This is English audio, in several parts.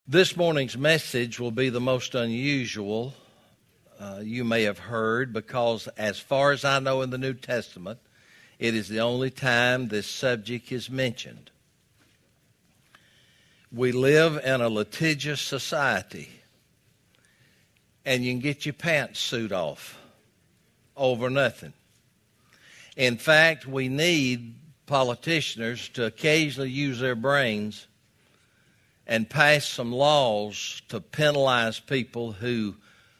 This morning's message will be the most unusual you may have heard because, as far as I know in the New Testament, it is the only time this subject is mentioned. We live in a litigious society, and you can get your pantsuit off over nothing. In fact, we need politicians to occasionally use their brains and pass some laws to penalize people who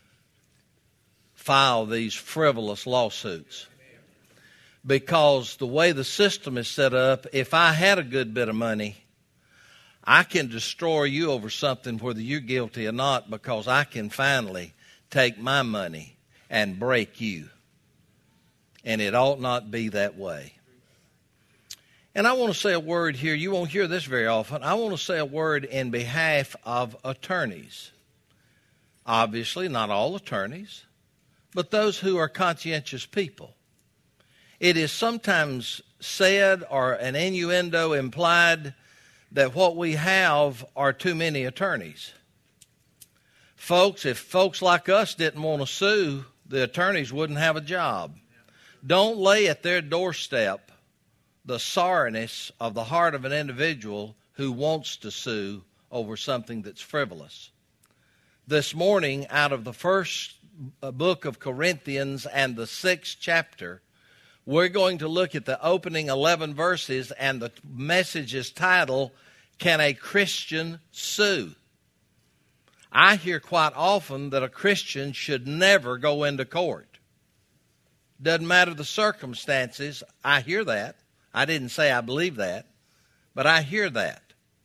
file these frivolous lawsuits. Because the way the system is set up, if I had a good bit of money, I can destroy you over something whether you're guilty or not, because I can finally take my money and break you. And it ought not be that way. And I want to say a word here. You won't hear this very often. I want to say a word in behalf of attorneys. Obviously, not all attorneys, but those who are conscientious people. It is sometimes said or an innuendo implied that what we have are too many attorneys. Folks, if folks like us didn't want to sue, the attorneys wouldn't have a job. Don't lay at their doorstep the sorrowness of the heart of an individual who wants to sue over something that's frivolous. This morning, out of the first book of Corinthians and the 6th chapter, we're going to look at the opening 11 verses, and the message is titled, Can a Christian Sue? I hear quite often that a Christian should never go into court. Doesn't matter the circumstances. I hear that. I didn't say I believe that, but I hear that.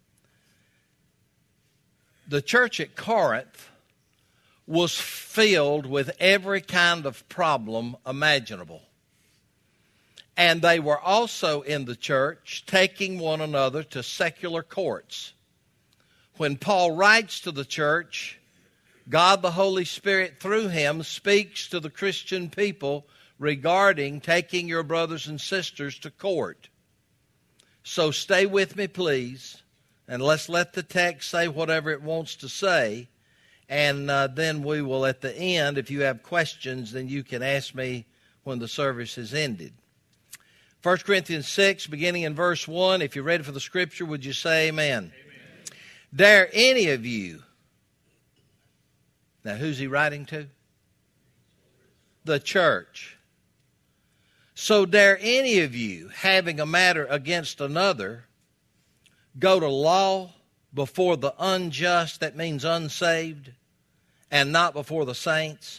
The church at Corinth was filled with every kind of problem imaginable. And they were also in the church taking one another to secular courts. When Paul writes to the church, God the Holy Spirit through him speaks to the Christian people regarding taking your brothers and sisters to court. So stay with me, please, and let's let the text say whatever it wants to say, and then we will, at the end, if you have questions, then you can ask me when the service has ended. 1 Corinthians 6, beginning in verse 1, if you're ready for the scripture, would you say amen? Amen. Dare any of you, now who's he writing to? The church. So dare any of you, having a matter against another, go to law before the unjust, that means unsaved, and not before the saints?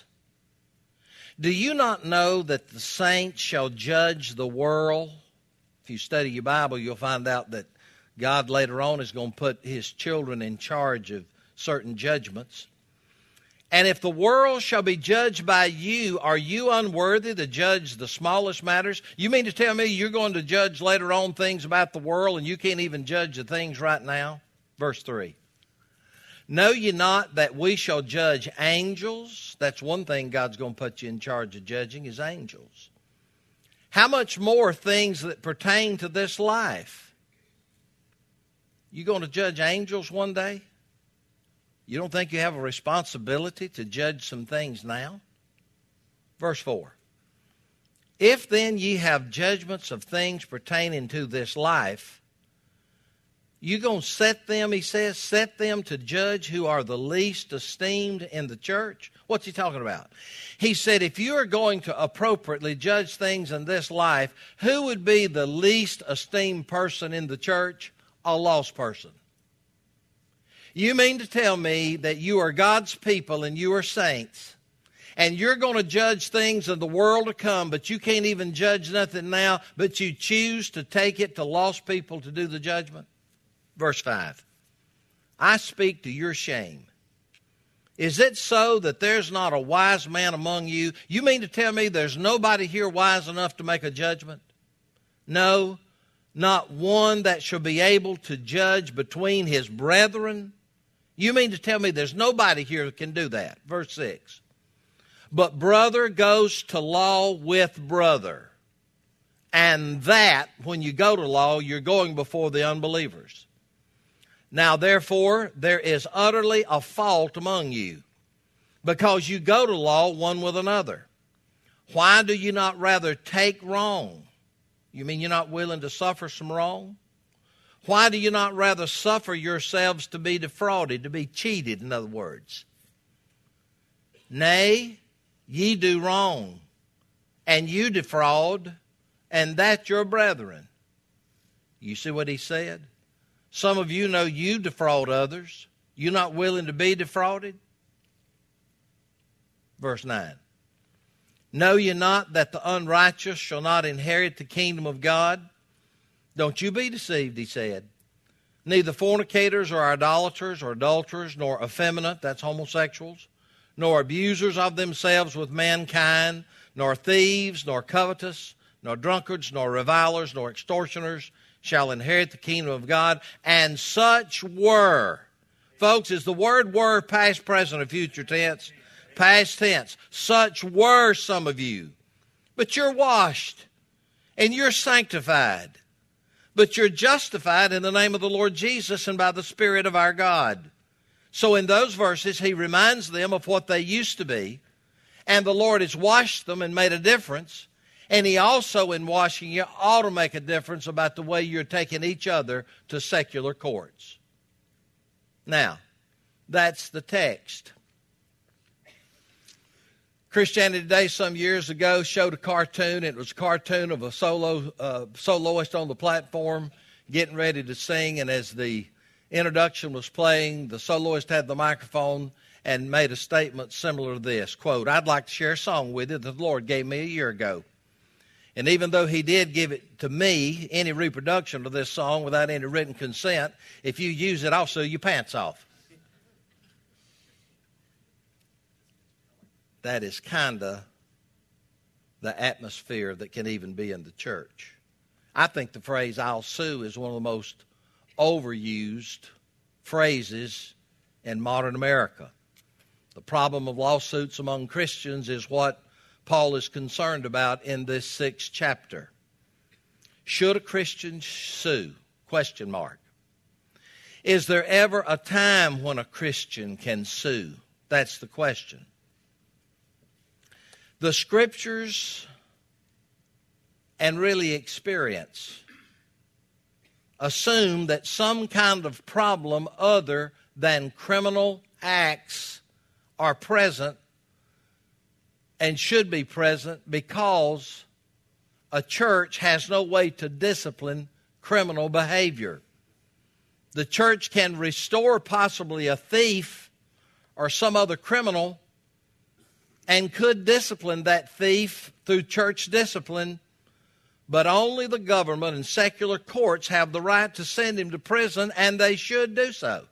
Do you not know that the saints shall judge the world? If you study your Bible, you'll find out that God later on is going to put his children in charge of certain judgments. And if the world shall be judged by you, are you unworthy to judge the smallest matters? You mean to tell me you're going to judge later on things about the world and you can't even judge the things right now? Verse 3. Know ye not that we shall judge angels? That's one thing God's going to put you in charge of judging, is angels. How much more things that pertain to this life? You going to judge angels one day? You don't think you have a responsibility to judge some things now? Verse 4. If then ye have judgments of things pertaining to this life, you going to set them, he says, set them to judge who are the least esteemed in the church? What's he talking about? He said, if you are going to appropriately judge things in this life, who would be the least esteemed person in the church? A lost person. You mean to tell me that you are God's people and you are saints, and you're going to judge things in the world to come, but you can't even judge nothing now, but you choose to take it to lost people to do the judgment? Verse 5. I speak to your shame. Is it so that there's not a wise man among you? You mean to tell me there's nobody here wise enough to make a judgment? No, not one that shall be able to judge between his brethren. You mean to tell me there's nobody here that can do that? Verse 6. But brother goes to law with brother. And that, when you go to law, you're going before the unbelievers. Now, therefore, there is utterly a fault among you, because you go to law one with another. Why do you not rather take wrong? You mean you're not willing to suffer some wrong? Why do you not rather suffer yourselves to be defrauded, to be cheated, in other words? Nay, ye do wrong, and you defraud, and that your brethren. You see what he said? Some of you know you defraud others. You're not willing to be defrauded? Verse 9. Know ye not that the unrighteous shall not inherit the kingdom of God? Don't you be deceived, he said. Neither fornicators or idolaters or adulterers, nor effeminate, that's homosexuals, nor abusers of themselves with mankind, nor thieves, nor covetous, nor drunkards, nor revilers, nor extortioners shall inherit the kingdom of God. And such were. Folks, is the word were past, present, or future tense? Past tense. Such were some of you. But you're washed, and you're sanctified. But you're justified in the name of the Lord Jesus and by the Spirit of our God. So in those verses, he reminds them of what they used to be. And the Lord has washed them and made a difference. And he also, in washing you, ought to make a difference about the way you're taking each other to secular courts. Now, that's the text. Christianity Today some years ago showed a cartoon. It was a cartoon of a soloist on the platform getting ready to sing. And as the introduction was playing, the soloist had the microphone and made a statement similar to this. Quote, I'd like to share a song with you that the Lord gave me a year ago. And even though he did give it to me, any reproduction of this song without any written consent, if you use it, I'll sew your pants off. That is kind of the atmosphere that can even be in the church. I think the phrase I'll sue is one of the most overused phrases in modern America. The problem of lawsuits among Christians is what Paul is concerned about in this 6th chapter. Should a Christian sue? Question mark. Is there ever a time when a Christian can sue? That's the question. The Scriptures and really experience assume that some kind of problem other than criminal acts are present and should be present because a church has no way to discipline criminal behavior. The church can restore possibly a thief or some other criminal and could discipline that thief through church discipline, but only the government and secular courts have the right to send him to prison, and they should do so.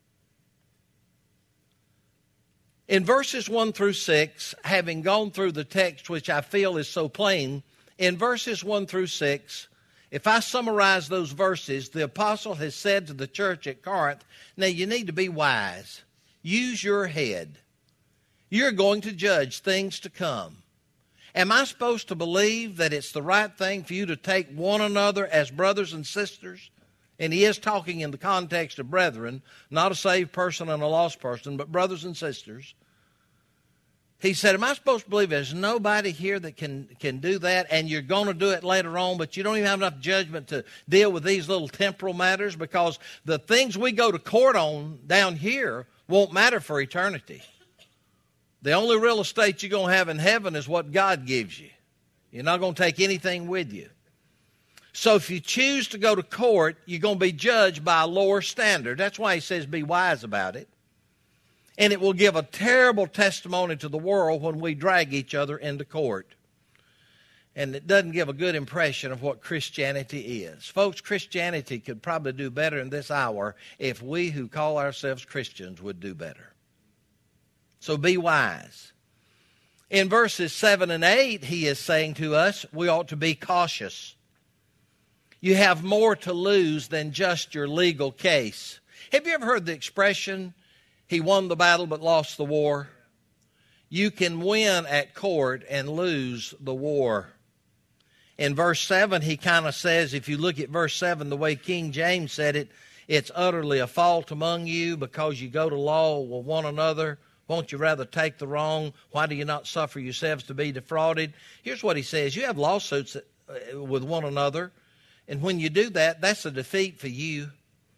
In verses 1 through 6, having gone through the text, which I feel is so plain, in verses 1 through 6, if I summarize those verses, the apostle has said to the church at Corinth, now you need to be wise. Use your head. You're going to judge things to come. Am I supposed to believe that it's the right thing for you to take one another as brothers and sisters? And he is talking in the context of brethren, not a saved person and a lost person, but brothers and sisters. He said, am I supposed to believe there's nobody here that can do that, and you're going to do it later on, but you don't even have enough judgment to deal with these little temporal matters? Because the things we go to court on down here won't matter for eternity. The only real estate you're going to have in heaven is what God gives you. You're not going to take anything with you. So if you choose to go to court, you're going to be judged by a lower standard. That's why he says be wise about it. And it will give a terrible testimony to the world when we drag each other into court. And it doesn't give a good impression of what Christianity is. Folks, Christianity could probably do better in this hour if we who call ourselves Christians would do better. So be wise. In verses 7 and 8, he is saying to us, we ought to be cautious. You have more to lose than just your legal case. Have you ever heard the expression, he won the battle but lost the war? You can win at court and lose the war. In verse 7, he kind of says, if you look at verse 7, the way King James said it, it's utterly a fault among you because you go to law with one another. Won't you rather take the wrong? Why do you not suffer yourselves to be defrauded? Here's what he says. You have lawsuits with one another, and when you do that, that's a defeat for you.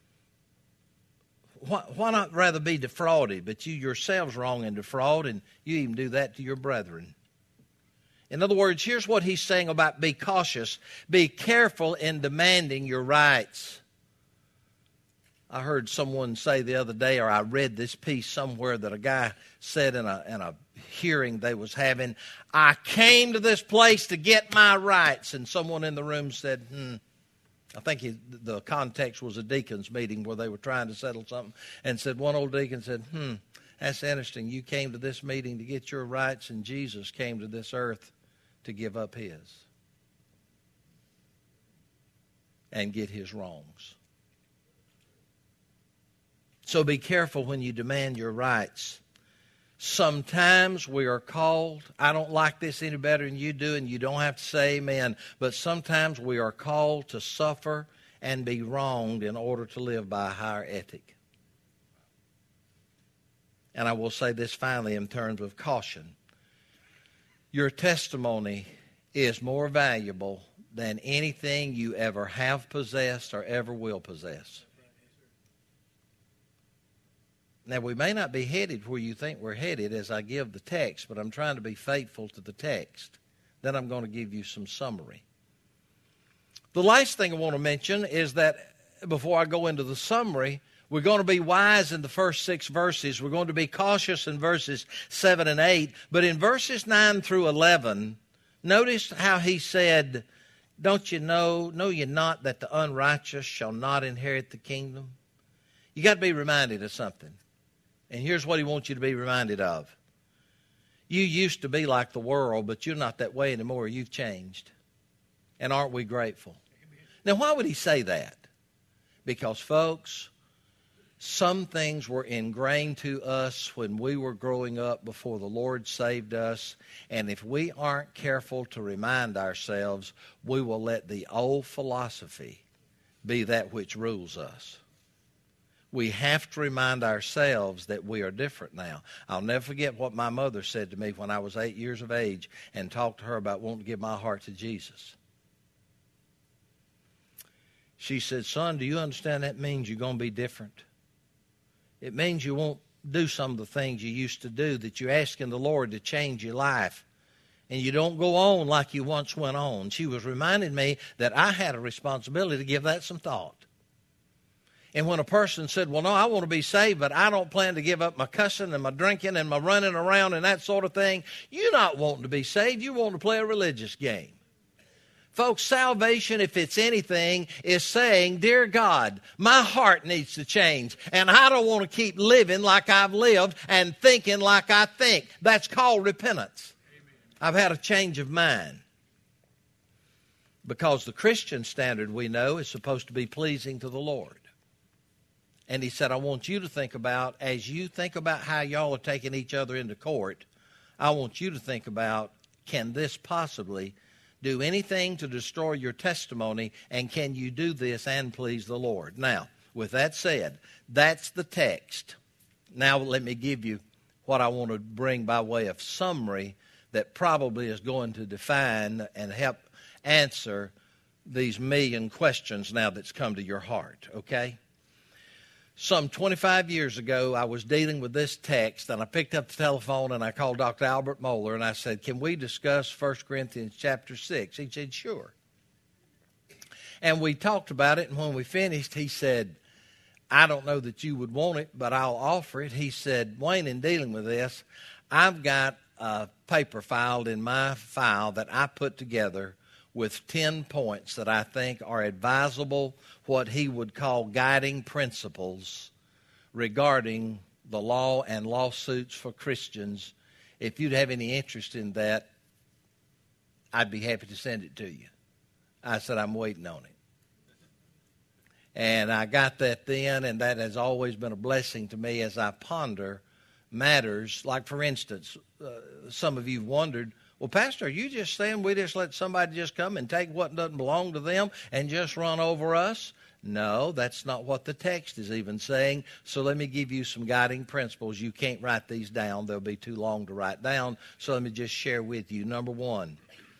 Why not rather be defrauded, but you yourselves wrong and defraud, and you even do that to your brethren? In other words, here's what he's saying about be cautious. Be careful in demanding your rights. I heard someone say the other day, or I read this piece somewhere, that a guy said in a hearing they was having, I came to this place to get my rights. And someone in the room said, I think the context was a deacon's meeting where they were trying to settle something, and said, one old deacon said, that's interesting. You came to this meeting to get your rights, and Jesus came to this earth to give up his and get his wrongs. So be careful when you demand your rights. Sometimes we are called, I don't like this any better than you do, and you don't have to say amen, but sometimes we are called to suffer and be wronged in order to live by a higher ethic. And I will say this finally in terms of caution. Your testimony is more valuable than anything you ever have possessed or ever will possess. Now, we may not be headed where you think we're headed as I give the text, but I'm trying to be faithful to the text. Then I'm going to give you some summary. The last thing I want to mention is that before I go into the summary, we're going to be wise in the first 6 verses. We're going to be cautious in verses 7 and 8. But in verses 9 through 11, notice how he said, don't you know ye not that the unrighteous shall not inherit the kingdom? You got to be reminded of something. And here's what he wants you to be reminded of. You used to be like the world, but you're not that way anymore. You've changed. And aren't we grateful? Now, why would he say that? Because, folks, some things were ingrained to us when we were growing up before the Lord saved us. And if we aren't careful to remind ourselves, we will let the old philosophy be that which rules us. We have to remind ourselves that we are different now. I'll never forget what my mother said to me when I was 8 years of age and talked to her about wanting to give my heart to Jesus. She said, son, do you understand that means you're going to be different? It means you won't do some of the things you used to do, that you're asking the Lord to change your life. And you don't go on like you once went on. She was reminding me that I had a responsibility to give that some thought. And when a person said, well, no, I want to be saved, but I don't plan to give up my cussing and my drinking and my running around and that sort of thing, you're not wanting to be saved. You want to play a religious game. Folks, salvation, if it's anything, is saying, dear God, my heart needs to change, and I don't want to keep living like I've lived and thinking like I think. That's called repentance. Amen. I've had a change of mind. Because the Christian standard, we know, is supposed to be pleasing to the Lord. And he said, I want you to think about, as you think about how y'all are taking each other into court, I want you to think about, can this possibly do anything to destroy your testimony, and can you do this and please the Lord? Now, with that said, that's the text. Now let me give you what I want to bring by way of summary that probably is going to define and help answer these million questions now that's come to your heart, okay? Some 25 years ago, I was dealing with this text, and I picked up the telephone, and I called Dr. Albert Mohler, and I said, can we discuss 1 Corinthians chapter 6? He said, sure. And we talked about it, and when we finished, he said, I don't know that you would want it, but I'll offer it. He said, Wayne, in dealing with this, I've got a paper filed in my file that I put together with 10 points that I think are advisable, what he would call guiding principles regarding the law and lawsuits for Christians. If you'd have any interest in that, I'd be happy to send it to you. I said, I'm waiting on it. And I got that then, and that has always been a blessing to me as I ponder matters. Like, for instance, some of you have wondered, well, Pastor, are you just saying we just let somebody just come and take what doesn't belong to them and just run over us? No, that's not what the text is even saying. So let me give you some guiding principles. You can't write these down. They'll be too long to write down. So let me just share with you. Number one,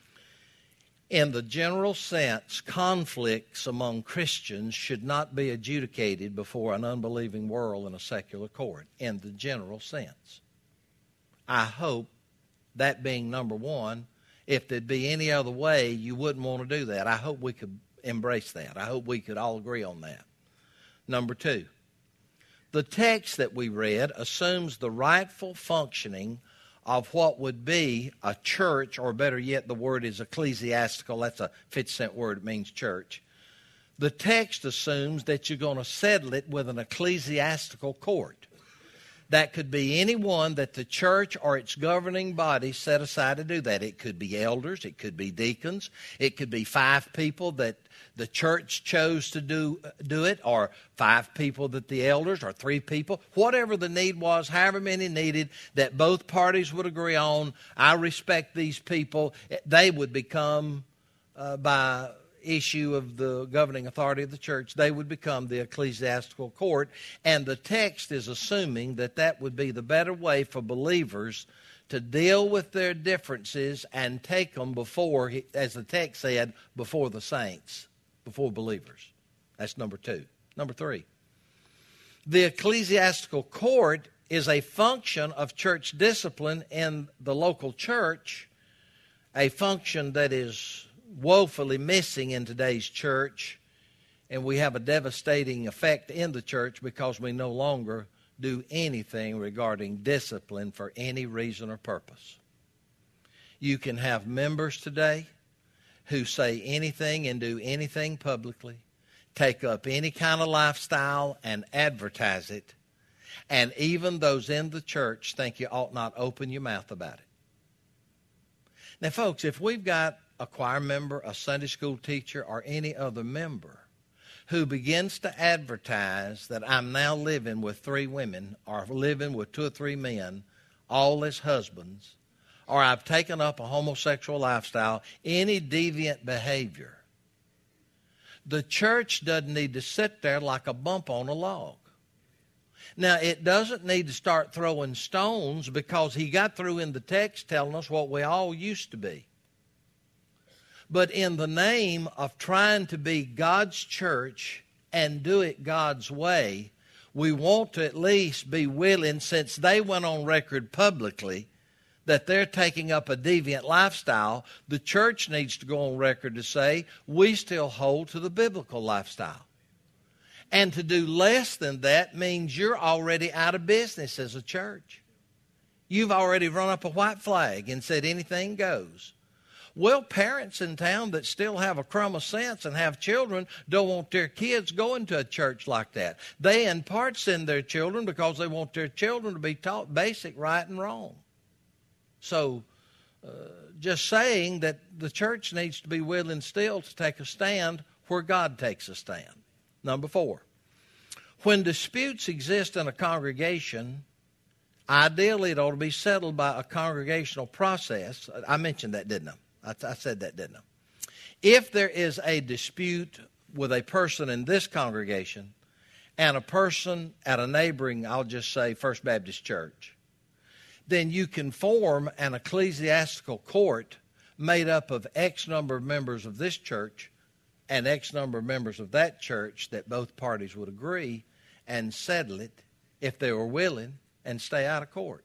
in the general sense, conflicts among Christians should not be adjudicated before an unbelieving world in a secular court, in the general sense. I hope, that being number one, if there'd be any other way, you wouldn't want to do that. I hope we could embrace that. I hope we could all agree on that. Number two, the text that we read assumes the rightful functioning of what would be a church, or better yet, the word is ecclesiastical. That's a 50-cent word. It means church. The text assumes that you're going to settle it with an ecclesiastical court. That could be anyone that the church or its governing body set aside to do that. It could be elders. It could be deacons. It could be 5 people that the church chose to do it, or 5 people that the elders, or 3 people. Whatever the need was, however many needed, that both parties would agree on. I respect these people. They would become, by issue of the governing authority of the church, they would become the ecclesiastical court. And the text is assuming that that would be the better way for believers to deal with their differences and take them before, as the text said, before the saints, before believers. That's number 2. Number 3, the ecclesiastical court is a function of church discipline in the local church, a function that is woefully missing in today's church, and we have a devastating effect in the church because we no longer do anything regarding discipline for any reason or purpose. You can have members today who say anything and do anything publicly, take up any kind of lifestyle and advertise it, and even those in the church think you ought not open your mouth about it. Now, folks, if we've got a choir member, a Sunday school teacher, or any other member who begins to advertise that I'm now living with 3 women, or living with 2 or 3 men, all as husbands, or I've taken up a homosexual lifestyle, any deviant behavior, the church doesn't need to sit there like a bump on a log. Now, it doesn't need to start throwing stones, because he got through in the text telling us what we all used to be. But in the name of trying to be God's church and do it God's way, we want to at least be willing, since they went on record publicly that they're taking up a deviant lifestyle, the church needs to go on record to say, we still hold to the biblical lifestyle. And to do less than that means you're already out of business as a church. You've already run up a white flag and said anything goes. Well, parents in town that still have a crumb of sense and have children don't want their kids going to a church like that. They in part send their children because they want their children to be taught basic right and wrong. So just saying that the church needs to be willing still to take a stand where God takes a stand. Number 4, when disputes exist in a congregation, ideally it ought to be settled by a congregational process. I mentioned that, didn't I? I said that, didn't I? If there is a dispute with a person in this congregation and a person at a neighboring, I'll just say, First Baptist Church, then you can form an ecclesiastical court made up of X number of members of this church and X number of members of that church that both parties would agree and settle it if they were willing and stay out of court.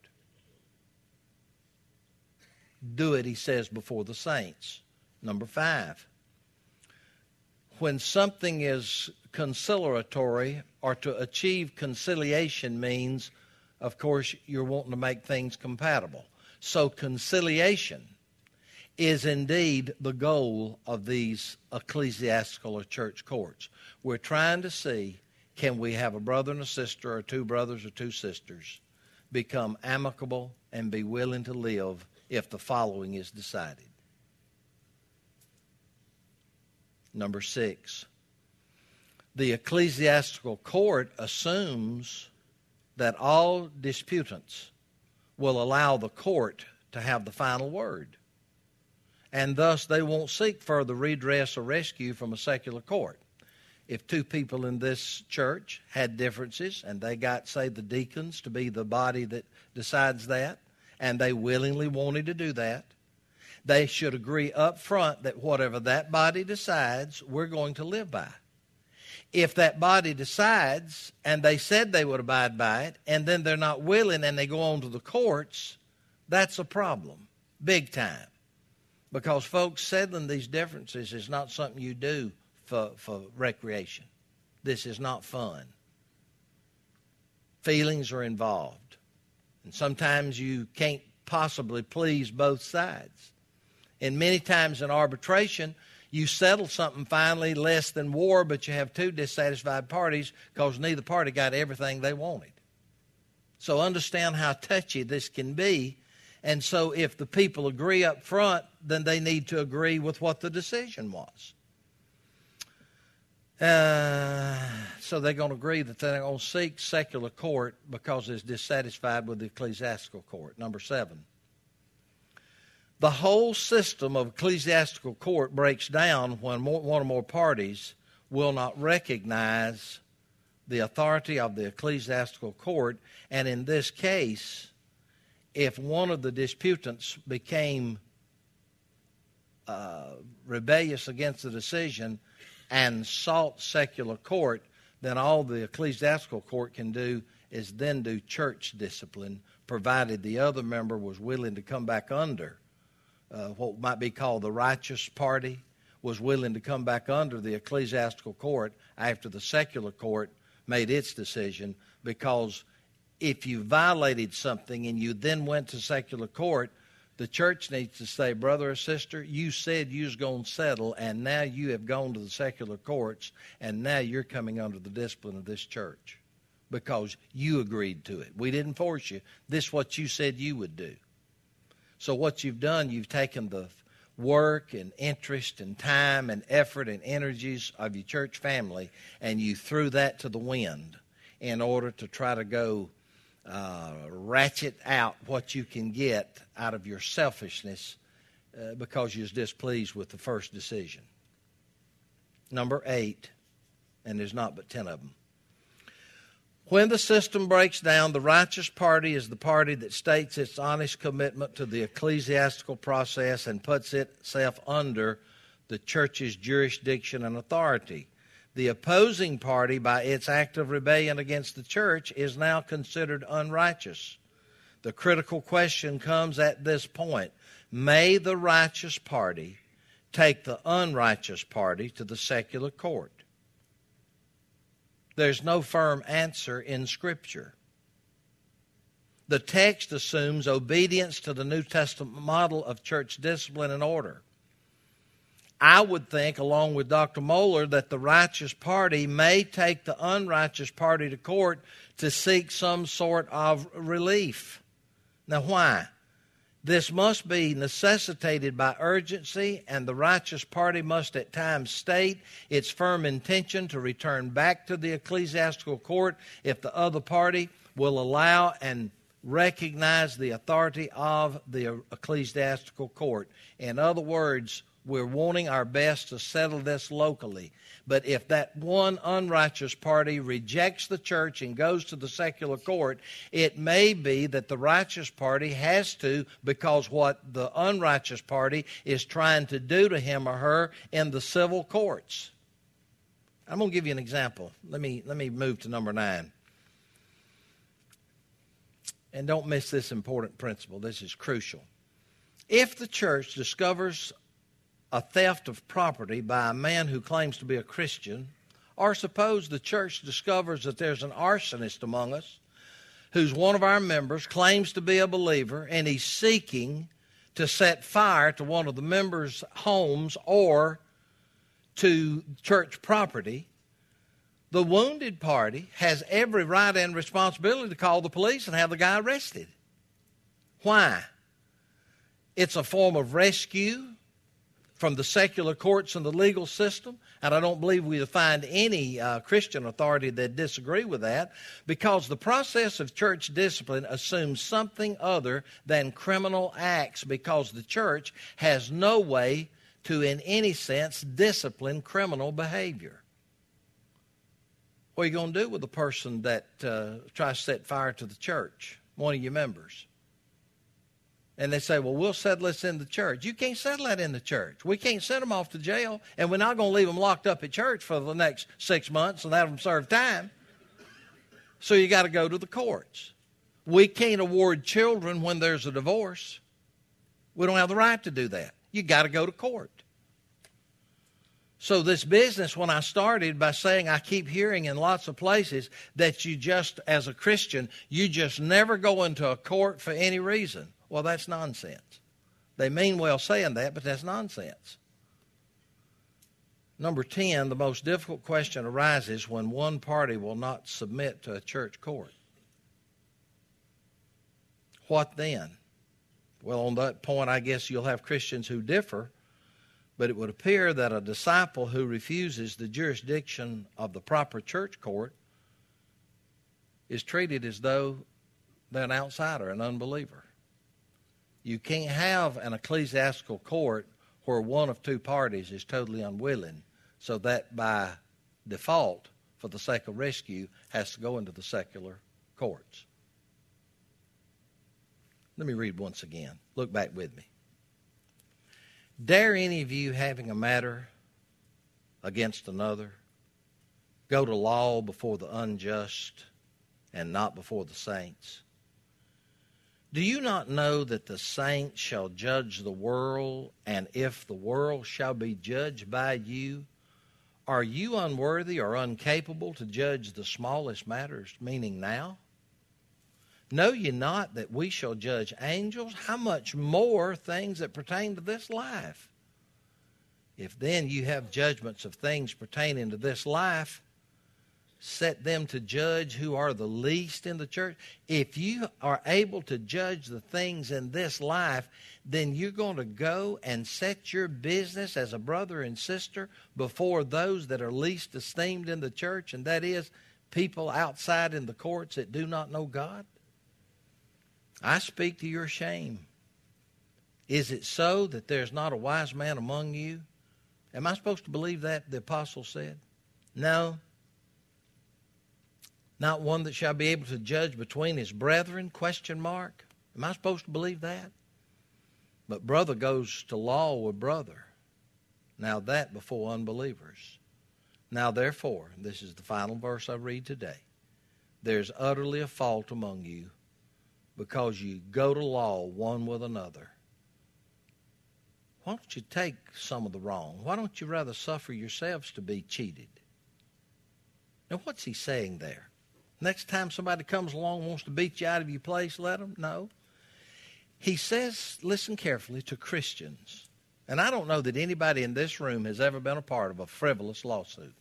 Do it, he says, before the saints. Number 5, when something is conciliatory or to achieve conciliation means, of course, you're wanting to make things compatible. So conciliation is indeed the goal of these ecclesiastical or church courts. We're trying to see, can we have a brother and a sister, or 2 brothers or 2 sisters, become amicable and be willing to live if the following is decided. Number 6, the ecclesiastical court assumes that all disputants will allow the court to have the final word, and thus they won't seek further redress or rescue from a secular court. if two people in this church had differences and they got, say, the deacons to be the body that decides that, and they willingly wanted to do that, they should agree up front that whatever that body decides, we're going to live by. If that body decides, and they said they would abide by it, and then they're not willing and they go on to the courts, that's a problem, big time. Because, folks, settling these differences is not something you do for recreation. This is not fun. Feelings are involved. And sometimes you can't possibly please both sides. And many times in arbitration, you settle something finally less than war, but you have two dissatisfied parties because neither party got everything they wanted. So understand how touchy this can be. And so if the people agree up front, then they need to agree with what the decision was. So they're going to agree that they're going to seek secular court because it's dissatisfied with the ecclesiastical court. Number 7. The whole system of ecclesiastical court breaks down when one or more parties will not recognize the authority of the ecclesiastical court. And in this case, if one of the disputants became rebellious against the decision and sought secular court, then all the ecclesiastical court can do is then do church discipline, provided the other member was willing to come back under what might be called the righteous party, was willing to come back under the ecclesiastical court after the secular court made its decision. Because if you violated something and you then went to secular court, the church needs to say, brother or sister, you said you was going to settle, and now you have gone to the secular courts, and now you're coming under the discipline of this church because you agreed to it. We didn't force you. This is what you said you would do. So what you've done, you've taken the work and interest and time and effort and energies of your church family, and you threw that to the wind in order to try to go ratchet out what you can get out of your selfishness because you was displeased with the first decision. Number 8, and there's not but 10 of them. When the system breaks down, the righteous party is the party that states its honest commitment to the ecclesiastical process and puts itself under the church's jurisdiction and authority. The opposing party, by its act of rebellion against the church, is now considered unrighteous. The critical question comes at this point. May the righteous party take the unrighteous party to the secular court? There's no firm answer in Scripture. The text assumes obedience to the New Testament model of church discipline and order. I would think, along with Dr. Moeller, that the righteous party may take the unrighteous party to court to seek some sort of relief. Now, why? This must be necessitated by urgency, and the righteous party must at times state its firm intention to return back to the ecclesiastical court if the other party will allow and recognize the authority of the ecclesiastical court. In other words, we're wanting our best to settle this locally. But if that one unrighteous party rejects the church and goes to the secular court, it may be that the righteous party has to, because what the unrighteous party is trying to do to him or her in the civil courts. I'm going to give you an example. Let me move to number 9. And don't miss this important principle. This is crucial. If the church discovers a theft of property by a man who claims to be a Christian, or suppose the church discovers that there's an arsonist among us who's one of our members, claims to be a believer, and he's seeking to set fire to one of the members' homes or to church property, the wounded party has every right and responsibility to call the police and have the guy arrested. Why? It's a form of rescue from the secular courts and the legal system, and I don't believe we'll find any Christian authority that disagree with that, because the process of church discipline assumes something other than criminal acts, because the church has no way to, in any sense, discipline criminal behavior. What are you going to do with the person that tries to set fire to the church, one of your members? And they say, well, we'll settle this in the church. You can't settle that in the church. We can't send them off to jail, and we're not going to leave them locked up at church for the next 6 months and have them serve time. So you got to go to the courts. We can't award children when there's a divorce. We don't have the right to do that. You got to go to court. So this business, when I started by saying I keep hearing in lots of places that you just, as a Christian, you just never go into a court for any reason. Well, that's nonsense. They mean well saying that, but that's nonsense. Number 10, the most difficult question arises when one party will not submit to a church court. What then? Well, on that point, I guess you'll have Christians who differ, but it would appear that a disciple who refuses the jurisdiction of the proper church court is treated as though they're an outsider, an unbeliever. You can't have an ecclesiastical court where one of two parties is totally unwilling, so that by default, for the sake of rescue, has to go into the secular courts. Let me read once again. Look back with me. Dare any of you, having a matter against another, go to law before the unjust and not before the saints? Do you not know that the saints shall judge the world, and if the world shall be judged by you, are you unworthy or incapable to judge the smallest matters, meaning now? Know ye not that we shall judge angels? How much more things that pertain to this life? If then you have judgments of things pertaining to this life, set them to judge who are the least in the church. If you are able to judge the things in this life, then you're going to go and set your business as a brother and sister before those that are least esteemed in the church, and that is people outside in the courts that do not know God. I speak to your shame. Is it so that there's not a wise man among you? Am I supposed to believe that the apostle said? No. Not one that shall be able to judge between his brethren, ? Am I supposed to believe that? But brother goes to law with brother. Now that before unbelievers. Now therefore, this is the final verse I read today, there's utterly a fault among you, because you go to law one with another. Why don't you take some of the wrong? Why don't you rather suffer yourselves to be cheated? Now what's he saying there? Next time somebody comes along and wants to beat you out of your place, let them? No. He says, listen carefully, to Christians. And I don't know that anybody in this room has ever been a part of a frivolous lawsuit.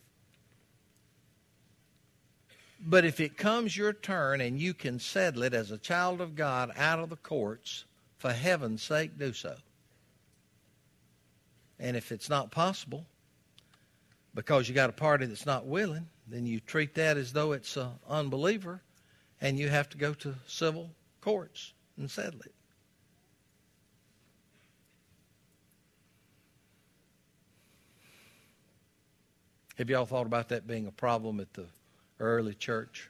But if it comes your turn and you can settle it as a child of God out of the courts, for heaven's sake, do so. And if it's not possible, because you got a party that's not willing, then you treat that as though it's an unbeliever, and you have to go to civil courts and settle it. Have y'all thought about that being a problem at the early church?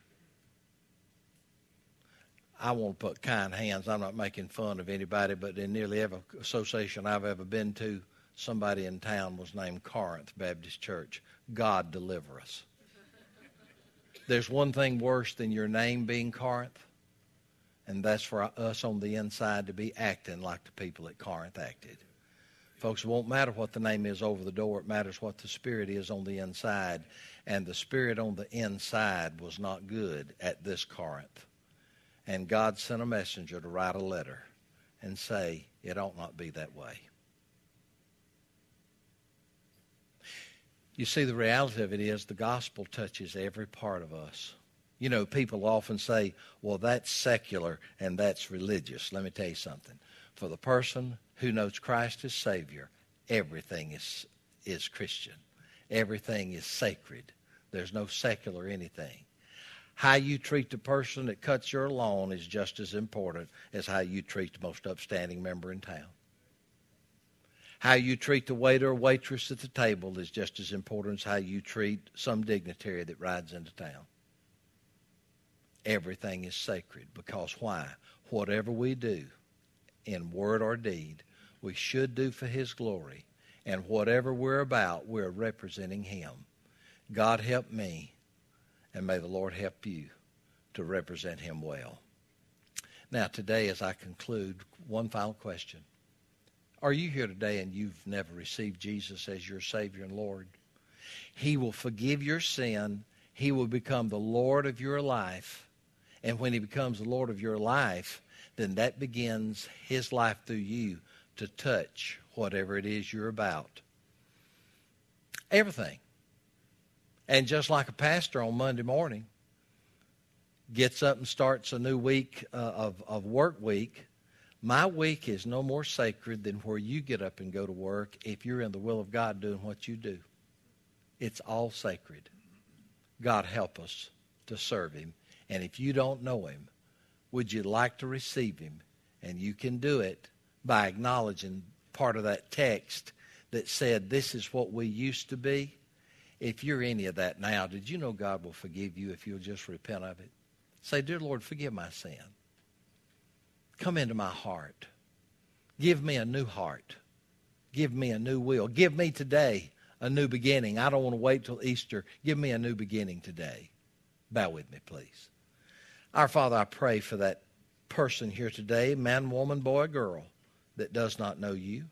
I won't put kind hands. I'm not making fun of anybody, but in nearly every association I've ever been to, somebody in town was named Corinth Baptist Church. God deliver us. There's one thing worse than your name being Corinth, and that's for us on the inside to be acting like the people at Corinth acted. Folks, it won't matter what the name is over the door. It matters what the spirit is on the inside. And the spirit on the inside was not good at this Corinth. And God sent a messenger to write a letter and say, it ought not be that way. You see, the reality of it is the gospel touches every part of us. You know, people often say, well, that's secular and that's religious. Let me tell you something. For the person who knows Christ as Savior, everything is Christian. Everything is sacred. There's no secular anything. How you treat the person that cuts your lawn is just as important as how you treat the most upstanding member in town. How you treat the waiter or waitress at the table is just as important as how you treat some dignitary that rides into town. Everything is sacred because why? Whatever we do in word or deed, we should do for His glory. And whatever we're about, we're representing Him. God help me, and may the Lord help you to represent Him well. Now today, as I conclude, one final question. Are you here today and you've never received Jesus as your Savior and Lord? He will forgive your sin. He will become the Lord of your life. And when He becomes the Lord of your life, then that begins His life through you to touch whatever it is you're about. Everything. And just like a pastor on Monday morning gets up and starts a new week of work week, my week is no more sacred than where you get up and go to work if you're in the will of God doing what you do. It's all sacred. God help us to serve Him. And if you don't know Him, would you like to receive Him? And you can do it by acknowledging part of that text that said, this is what we used to be. If you're any of that now, did you know God will forgive you if you'll just repent of it? Say, dear Lord, forgive my sin. Come into my heart. Give me a new heart. Give me a new will. Give me today a new beginning. I don't want to wait till Easter. Give me a new beginning today. Bow with me, please. Our Father, I pray for that person here today, man, woman, boy, girl, that does not know you.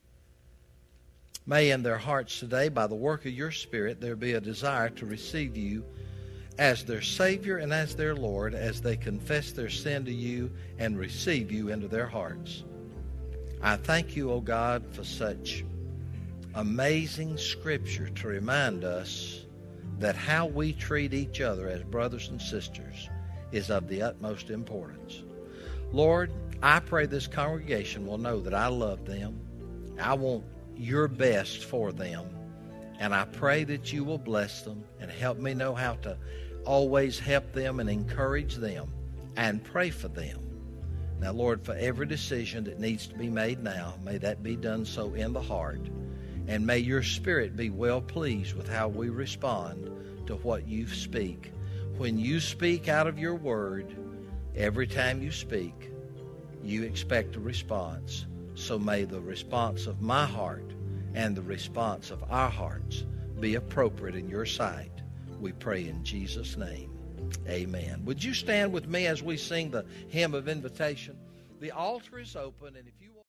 May in their hearts today, by the work of your Spirit, there be a desire to receive you as their Savior and as their Lord, as they confess their sin to you and receive you into their hearts. I thank you, O God, for such amazing Scripture to remind us that how we treat each other as brothers and sisters is of the utmost importance. Lord, I pray this congregation will know that I love them. I want your best for them. And I pray that you will bless them and help me know how to always help them and encourage them and pray for them. Now, Lord, for every decision that needs to be made now, may that be done so in the heart. And may your Spirit be well pleased with how we respond to what you speak. When you speak out of your word, every time you speak, you expect a response. So may the response of my heart and the response of our hearts be appropriate in your sight. We pray in Jesus' name. Amen. Would you stand with me as we sing the hymn of invitation? The altar is open, and if you want